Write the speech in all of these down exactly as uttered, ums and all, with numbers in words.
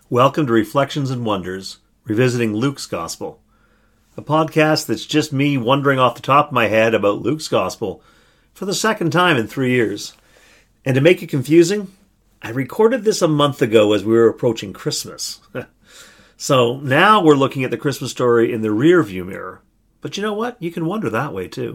Welcome to Reflections and Wonders, revisiting Luke's Gospel, a podcast that's just me wondering off the top of my head about Luke's Gospel for the second time in three years. And to make it confusing, I recorded this a month ago as we were approaching Christmas. So now we're looking at the Christmas story in the rear view mirror. But you know what? You can wonder that way too.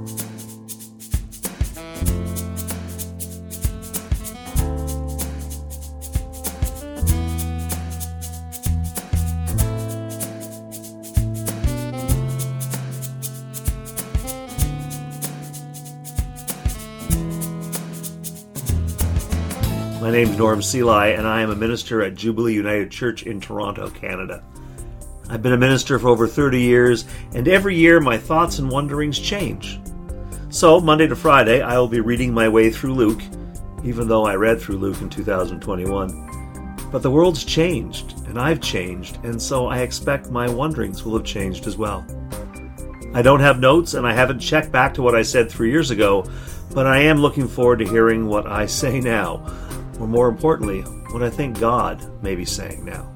My name's Norm Seelye, and I am a minister at Jubilee United Church in Toronto, Canada. I've been a minister for over thirty years, and every year my thoughts and wonderings change. So, Monday to Friday, I will be reading my way through Luke, even though I read through Luke in two thousand twenty-one. But the world's changed, and I've changed, and so I expect my wonderings will have changed as well. I don't have notes, and I haven't checked back to what I said three years ago, but I am looking forward to hearing what I say now. Or more importantly, what I think God may be saying now.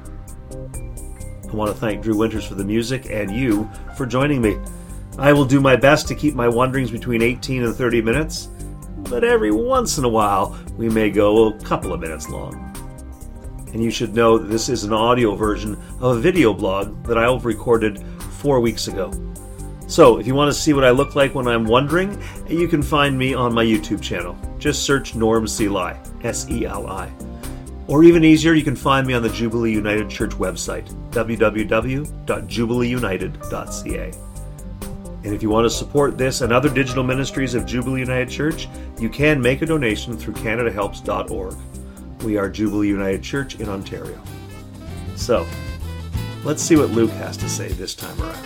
I want to thank Drew Winters for the music and you for joining me. I will do my best to keep my wonderings between eighteen and thirty minutes, but every once in a while we may go a couple of minutes long. And you should know that this is an audio version of a video blog that I recorded four weeks ago. So, if you want to see what I look like when I'm wondering, you can find me on my YouTube channel. Just search Norm Seelye, S E L I. Or even easier, you can find me on the Jubilee United Church website, w w w dot jubilee united dot c a. And if you want to support this and other digital ministries of Jubilee United Church, you can make a donation through canada helps dot org. We are Jubilee United Church in Ontario. So, let's see what Luke has to say this time around.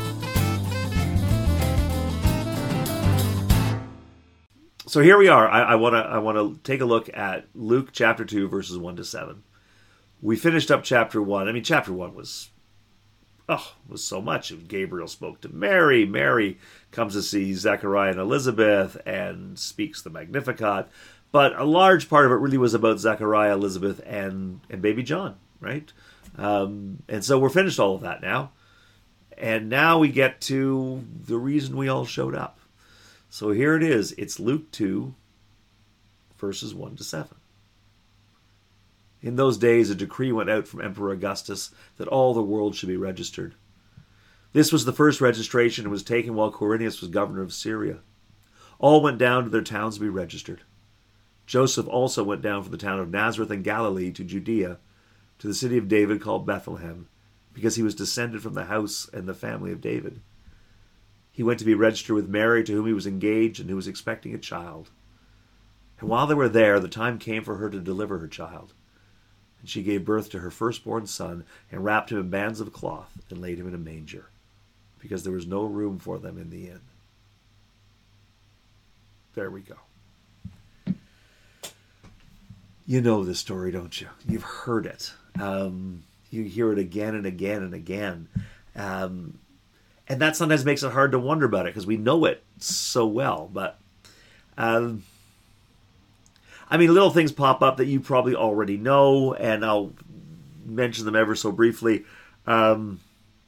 So here we are. I want to I want to take a look at Luke chapter two, verses one to seven. We finished up chapter one. I mean, chapter one was, oh, was so much. Gabriel spoke to Mary. Mary comes to see Zechariah and Elizabeth and speaks the Magnificat. But a large part of it really was about Zechariah, Elizabeth, and, and baby John, right? Um, and so we're finished all of that now. And now we get to the reason we all showed up. So here it is. It's Luke two, verses one to seven. In those days, a decree went out from Emperor Augustus that all the world should be registered. This was the first registration and was taken while Quirinius was governor of Syria. All went down to their towns to be registered. Joseph also went down from the town of Nazareth in Galilee to Judea, to the city of David called Bethlehem, because he was descended from the house and the family of David. He went to be registered with Mary, to whom he was engaged and who was expecting a child. And while they were there, the time came for her to deliver her child. And she gave birth to her firstborn son, and wrapped him in bands of cloth, and laid him in a manger, because there was no room for them in the inn. There we go. You know this story, don't you? You've heard it. Um, you hear it again and again and again. Um... And that sometimes makes it hard to wonder about it because we know it so well. But, um, I mean, little things pop up that you probably already know, and I'll mention them ever so briefly. Um,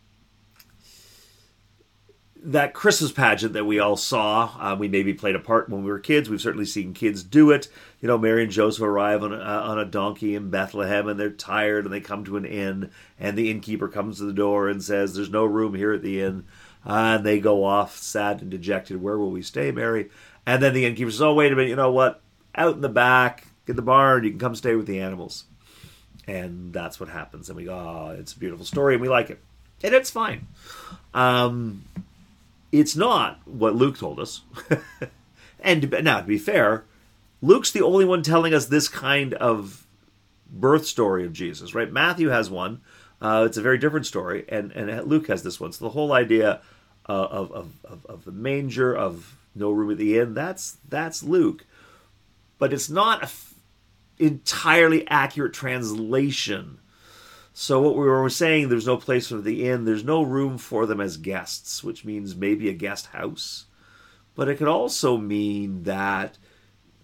that Christmas pageant that we all saw, uh, we maybe played a part when we were kids. We've certainly seen kids do it. You know, Mary and Joseph arrive on a, on a donkey in Bethlehem, and they're tired, and they come to an inn, and the innkeeper comes to the door and says, "There's no room here at the inn." Uh, and they go off, sad and dejected. "Where will we stay, Mary?" And then the innkeeper says, "Oh, wait a minute, you know what? Out in the back, in the barn, you can come stay with the animals." And that's what happens. And we go, "Oh, it's a beautiful story," and we like it. And it's fine. Um... It's not what Luke told us. And now, to be fair, Luke's the only one telling us this kind of birth story of Jesus, right? Matthew has one. Uh, it's a very different story. And, and Luke has this one. So the whole idea uh, of, of, of, of the manger, of no room at the inn, that's, that's Luke. But it's not an f- entirely accurate translation. So what we were saying, there's no place for the inn, there's no room for them as guests, which means maybe a guest house. But it could also mean that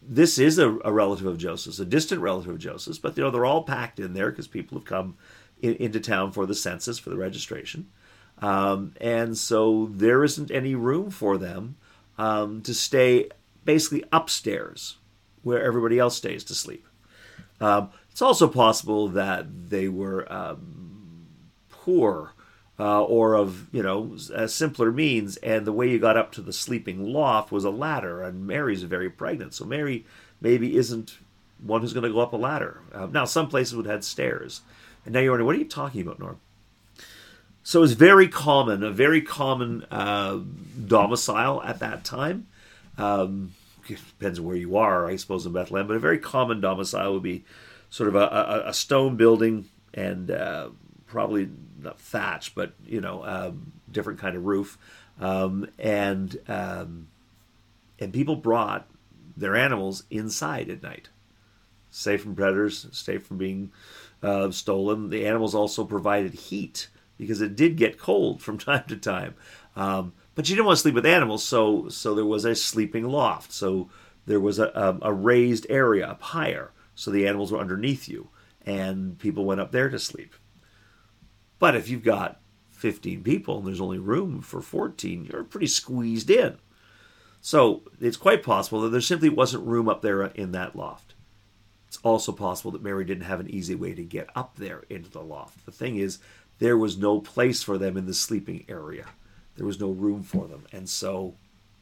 this is a, a relative of Joseph's, a distant relative of Joseph's, but you know they're all packed in there because people have come in, into town for the census, for the registration, um, and so there isn't any room for them um, to stay basically upstairs where everybody else stays to sleep. Um, it's also possible that they were um, poor uh, or of, you know, a simpler means, and the way you got up to the sleeping loft was a ladder, and Mary's very pregnant, so Mary maybe isn't one who's going to go up a ladder. Uh, now, some places would have stairs. And now you're wondering, what are you talking about, Norm? So it's very common, a very common uh, domicile at that time. Um, it depends on where you are, I suppose, in Bethlehem, but a very common domicile would be sort of a, a, a stone building and uh, probably not thatch, but, you know, um, different kind of roof. Um, and um, and people brought their animals inside at night, safe from predators, safe from being uh, stolen. The animals also provided heat because it did get cold from time to time. Um, but you didn't want to sleep with animals, so so there was a sleeping loft. So there was a, a, a raised area up higher, so the animals were underneath you, and people went up there to sleep. But if you've got fifteen people and there's only room for fourteen, you're pretty squeezed in. So it's quite possible that there simply wasn't room up there in that loft. It's also possible that Mary didn't have an easy way to get up there into the loft. The thing is, there was no place for them in the sleeping area. There was no room for them. And so,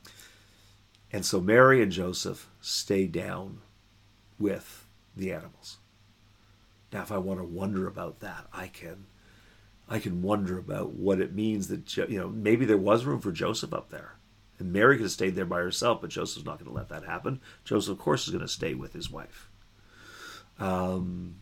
and so Mary and Joseph stayed down with the animals. Now, if I want to wonder about that, I can, I can wonder about what it means that, you know, maybe there was room for Joseph up there. And Mary could have stayed there by herself, but Joseph's not going to let that happen. Joseph, of course, is going to stay with his wife. Um,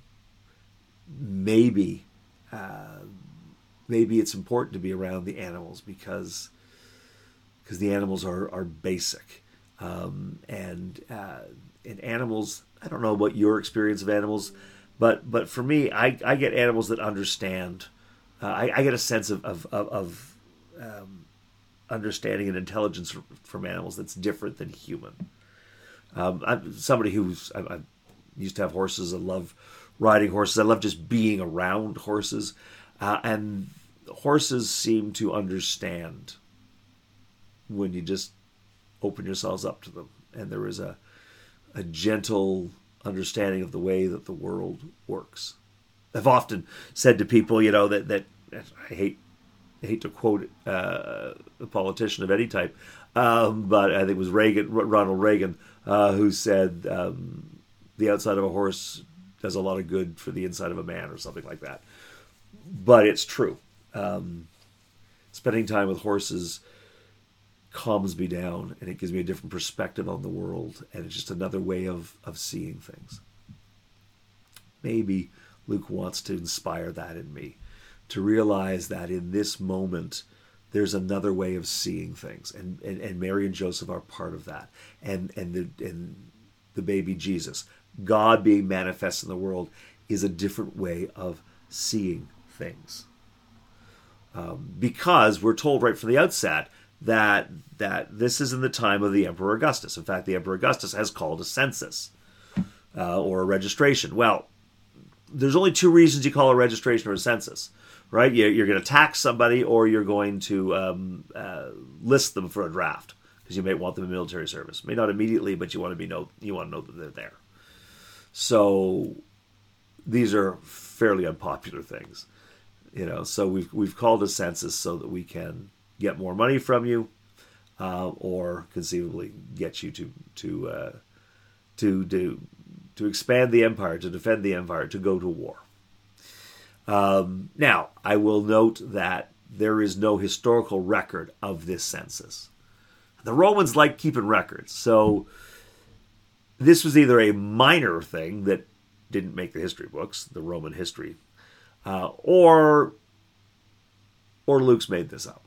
maybe, uh, maybe it's important to be around the animals because, because the animals are are basic, um, and uh, and animals. I don't know what your experience of animals, but but for me, I, I get animals that understand. Uh, I, I get a sense of of of, of um, understanding and intelligence from animals that's different than human. Um, I'm somebody who's I, I used to have horses. I love riding horses. I love just being around horses, uh, and horses seem to understand when you just open yourselves up to them, and there is a a gentle understanding of the way that the world works. I've often said to people, you know, that that I hate. I hate to quote uh, a politician of any type, um, but I think it was Reagan, Ronald Reagan, uh, who said um, the outside of a horse does a lot of good for the inside of a man, or something like that. But it's true. Um, spending time with horses calms me down, and it gives me a different perspective on the world, and it's just another way of, of seeing things. Maybe Luke wants to inspire that in me, to realize that in this moment, there's another way of seeing things. And, and, and Mary and Joseph are part of that. And, and, the, and the baby Jesus, God being manifest in the world, is a different way of seeing things. Um, because we're told right from the outset that, that this is in the time of the Emperor Augustus. In fact, the Emperor Augustus has called a census uh, or a registration. Well, there's only two reasons you call a registration or a census. Right, you're going to tax somebody, or you're going to um, uh, list them for a draft because you may want them in military service. May not immediately, but you want to be know you want to know that they're there. So these are fairly unpopular things, you know. So we've we've called a census so that we can get more money from you, uh, or conceivably get you to to uh, to do to expand the empire, to defend the empire, to go to war. Um, now, I will note that there is no historical record of this census. The Romans liked keeping records, so this was either a minor thing that didn't make the history books, the Roman history, uh, or or Luke's made this up.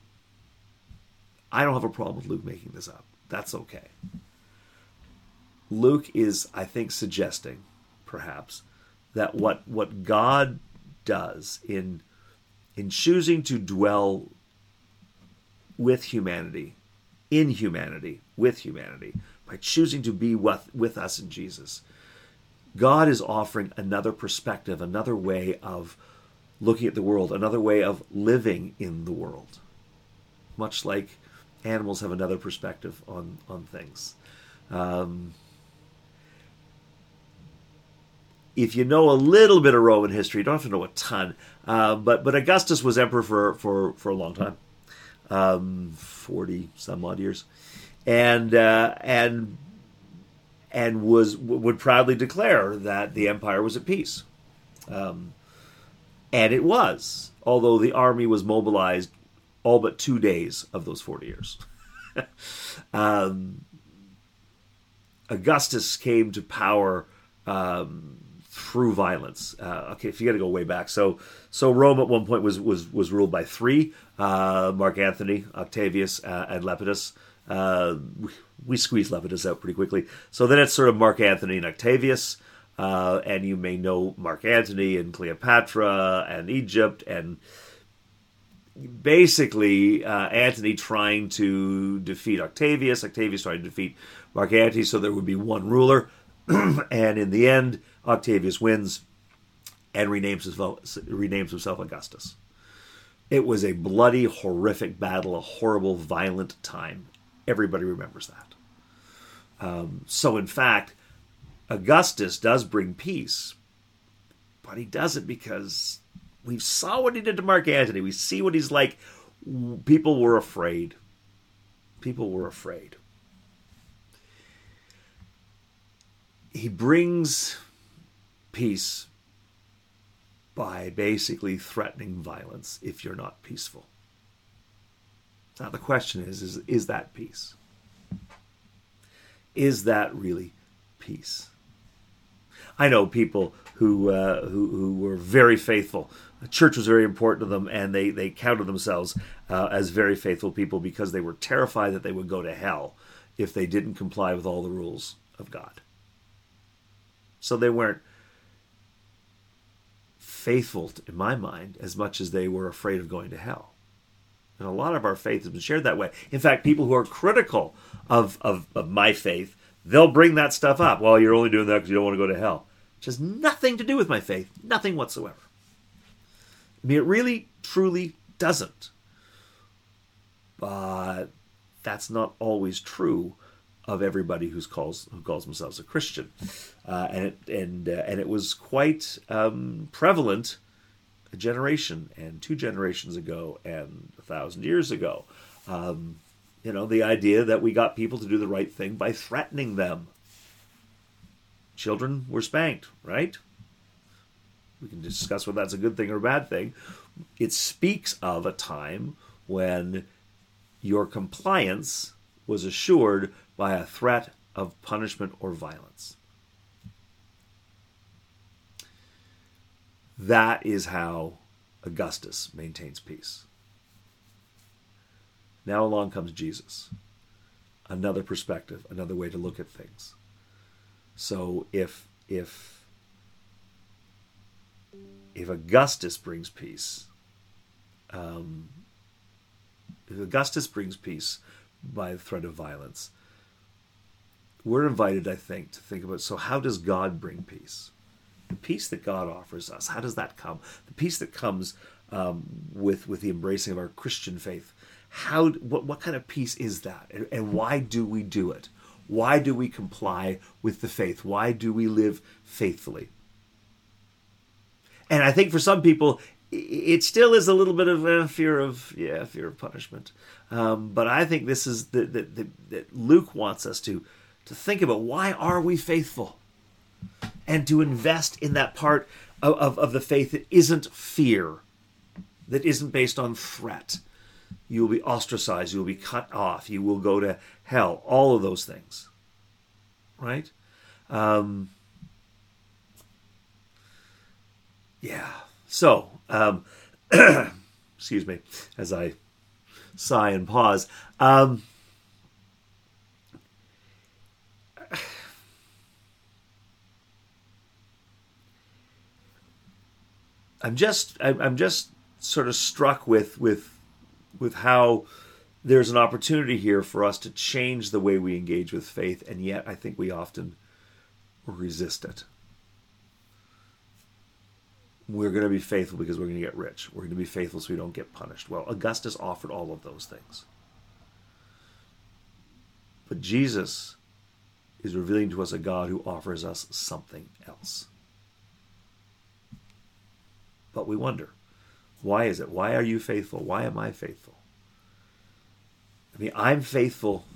I don't have a problem with Luke making this up. That's okay. Luke is, I think, suggesting, perhaps, that what what God does in in choosing to dwell with humanity, in humanity, with humanity, by choosing to be with, with us in Jesus, God is offering another perspective, another way of looking at the world, another way of living in the world. Much like animals have another perspective on, on things. Um, if you know a little bit of Roman history, you don't have to know a ton, uh, but but Augustus was emperor for, for, for a long time, um, forty some odd years, and uh, and and was would proudly declare that the empire was at peace, um, and it was, although the army was mobilized all but two days of those forty years. um, Augustus came to power um, through violence. Uh, okay, if you got to go way back, so so Rome at one point was was was ruled by three: uh, Mark Antony, Octavius, uh, and Lepidus. Uh, we, we squeezed Lepidus out pretty quickly. So then it's sort of Mark Antony and Octavius, uh, and you may know Mark Antony and Cleopatra and Egypt, and basically uh, Antony trying to defeat Octavius, Octavius trying to defeat Mark Antony, so there would be one ruler, and in the end, Octavius wins and renames himself, renames himself Augustus. It was a bloody, horrific battle, a horrible, violent time. Everybody remembers that. Um, so, in fact, Augustus does bring peace, but he does it because we saw what he did to Mark Antony. We see what he's like. People were afraid. People were afraid. He brings peace by basically threatening violence if you're not peaceful. Now the question is, is, is that peace? Is that really peace? I know people who uh, who, who were very faithful. The church was very important to them, and they, they counted themselves uh, as very faithful people because they were terrified that they would go to hell if they didn't comply with all the rules of God. So they weren't faithful, in my mind, as much as they were afraid of going to hell. And a lot of our faith has been shared that way. In fact, people who are critical of, of, of my faith, they'll bring that stuff up. Well, you're only doing that because you don't want to go to hell. Which has nothing to do with my faith. Nothing whatsoever. I mean, it really, truly doesn't. But that's not always true of everybody who's calls who calls themselves a Christian, uh, and it and uh, and it was quite um, prevalent a generation and two generations ago and a thousand years ago. Um, you know, the idea that we got people to do the right thing by threatening them. Children were spanked, right? We can discuss whether that's a good thing or a bad thing. It speaks of a time when your compliance was assured by a threat of punishment or violence. That is how Augustus maintains peace. Now along comes Jesus. Another perspective, another way to look at things. So if if if Augustus brings peace, um, if Augustus brings peace by the threat of violence, we're invited, I think, to think about, so how does God bring peace? The peace that God offers us, how does that come? The peace that comes um, with with the embracing of our Christian faith. How? What, what kind of peace is that? And, and why do we do it? Why do we comply with the faith? Why do we live faithfully? And I think for some people, it still is a little bit of a fear of, yeah, fear of punishment. Um, but I think this is that that Luke wants us to to think about, why are we faithful? And to invest in that part of, of, of the faith that isn't fear, that isn't based on threat. You will be ostracized, you will be cut off, you will go to hell, all of those things. Right? Um, yeah. So, um, excuse me, as I sigh and pause. Um, I'm just I'm just sort of struck with with with how there's an opportunity here for us to change the way we engage with faith, and yet I think we often resist it. We're going to be faithful because we're going to get rich. We're going to be faithful so we don't get punished. Well, Augustus offered all of those things. But Jesus is revealing to us a God who offers us something else. But we wonder, why is it? Why are you faithful? Why am I faithful? I mean, I'm faithful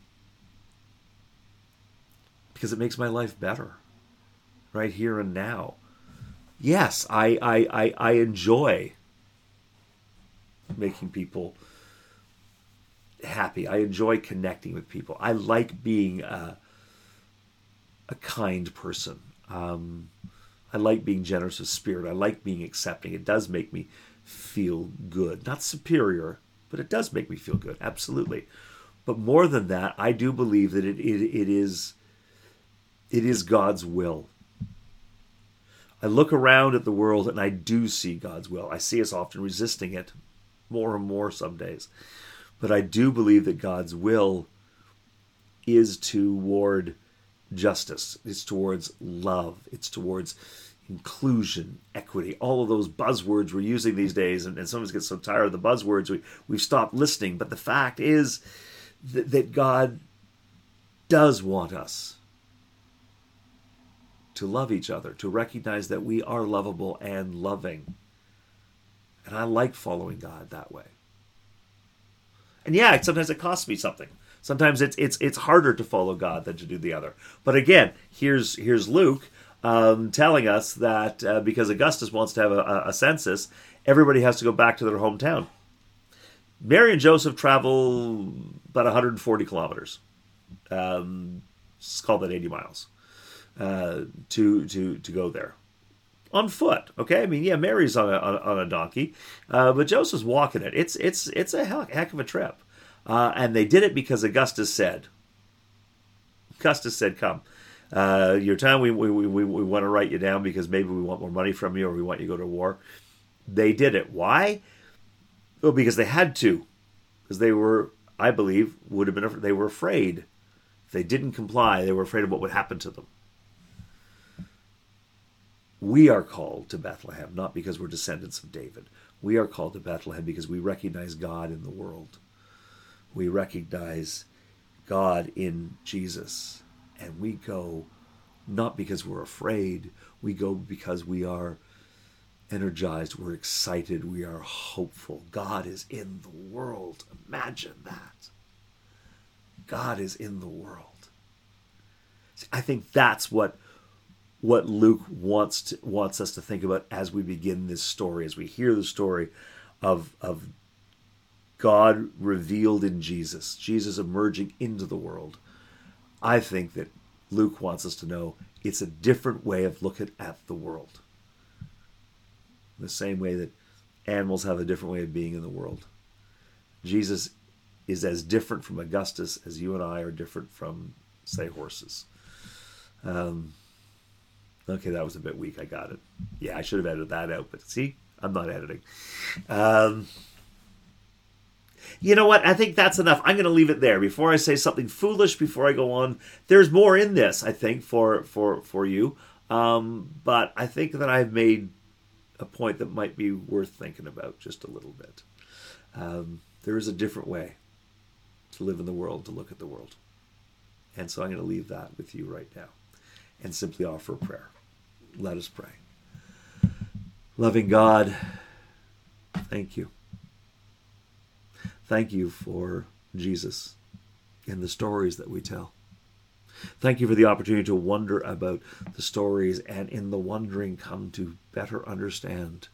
because it makes my life better, right here and now. Yes, I, I, I, I enjoy making people happy. I enjoy connecting with people. I like being a, a kind person. Um, I like being generous of spirit. I like being accepting. It does make me feel good. Not superior, but it does make me feel good. Absolutely. But more than that, I do believe that it, it, it is it is God's will. I look around at the world and I do see God's will. I see us often resisting it more and more some days. But I do believe that God's will is toward justice. It's towards love. It's towards inclusion, equity, all of those buzzwords we're using these days. And, and some of us get so tired of the buzzwords, we, we've stopped listening. But the fact is that, that God does want us to love each other, to recognize that we are lovable and loving. And I like following God that way. And yeah, sometimes it costs me something. Sometimes it's it's it's harder to follow God than to do the other. But again, here's here's Luke um, telling us that uh, because Augustus wants to have a, a census, everybody has to go back to their hometown. Mary and Joseph travel about one hundred forty kilometers. Um, let's call that eighty miles. Uh, to to to go there on foot. Okay, I mean, yeah, Mary's on a on, on a donkey, uh, but Joseph's walking it. It's it's it's a heck, heck of a trip, uh, and they did it because Augustus said. Augustus said, "Come, uh, your time. We we we we want to write you down because maybe we want more money from you, or we want you to go to war." They did it. Why? Well, because they had to, because they were, I believe, would have been. They were afraid. If they didn't comply, they were afraid of what would happen to them. We are called to Bethlehem, not because we're descendants of David. We are called to Bethlehem because we recognize God in the world. We recognize God in Jesus. And we go not because we're afraid. We go because we are energized. We're excited. We are hopeful. God is in the world. Imagine that. God is in the world. See, I think that's what what Luke wants to, wants us to think about as we begin this story, as we hear the story of, of God revealed in Jesus, Jesus emerging into the world. I think that Luke wants us to know it's a different way of looking at the world. The same way that animals have a different way of being in the world. Jesus is as different from Augustus as you and I are different from, say, horses. Um, okay, that was a bit weak. I got it. Yeah, I should have edited that out, but see, I'm not editing. Um, you know what? I think that's enough. I'm going to leave it there before I say something foolish. Before I go on, there's more in this, I think, for for for you. Um, but I think that I've made a point that might be worth thinking about just a little bit. Um, there is a different way to live in the world, to look at the world. And so I'm going to leave that with you right now and simply offer a prayer. Let us pray. Loving God, thank you. Thank you for Jesus and the stories that we tell. Thank you for the opportunity to wonder about the stories and in the wondering come to better understand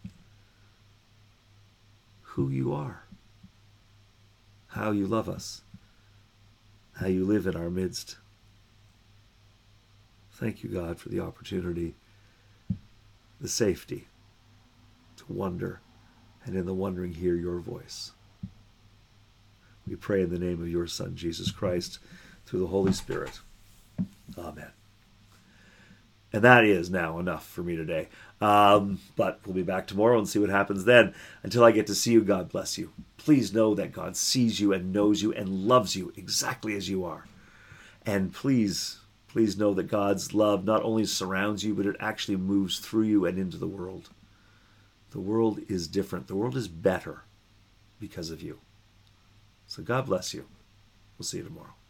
who you are, how you love us, how you live in our midst. Thank you, God, for the opportunity, the safety to wonder, and in the wondering hear your voice. We pray in the name of your Son, Jesus Christ, through the Holy Spirit. Amen. And that is now enough for me today. Um, but we'll be back tomorrow and see what happens then. Until I get to see you, God bless you. Please know that God sees you and knows you and loves you exactly as you are. And please, please know that God's love not only surrounds you, but it actually moves through you and into the world. The world is different. The world is better because of you. So God bless you. We'll see you tomorrow.